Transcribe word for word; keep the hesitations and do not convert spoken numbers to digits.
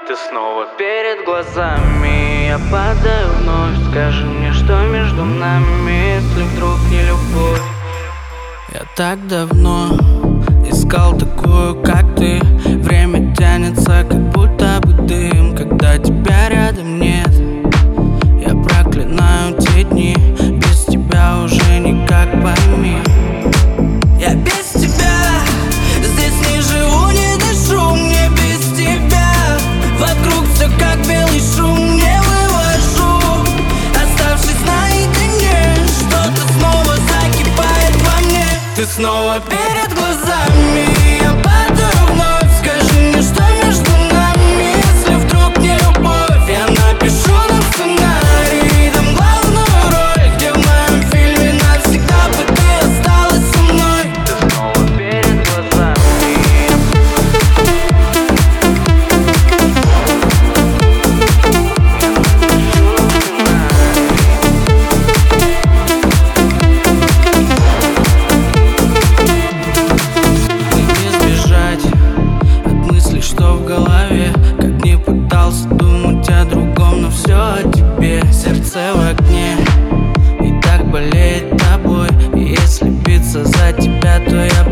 Ты снова перед глазами, я падаю вновь. Скажи мне, что между нами, если вдруг не любовь. Я так давно искал такую, как ты. Время тянется, как будто бы дым, когда тебя рядом нет. Я проклинаю те дни, без тебя уже никак, пойми. Я без тебя здесь не живу, не дышу, мне без тебя. Вокруг все как белый шум, не вывожу, оставшись наедине. Что-то снова закипает во мне. Ты снова перед глазами, я падаю вновь. Скажи мне, что между нами, если вдруг не любовь. Я напишу нам сценарий, дам главную роль, где в моем фильме навсегда бы ты осталась со мной. Ты снова перед глазами. Что в голове, как не пытался думать о другом, но все о тебе. Сердце в огне и так болеет тобой. И если биться за тебя, то я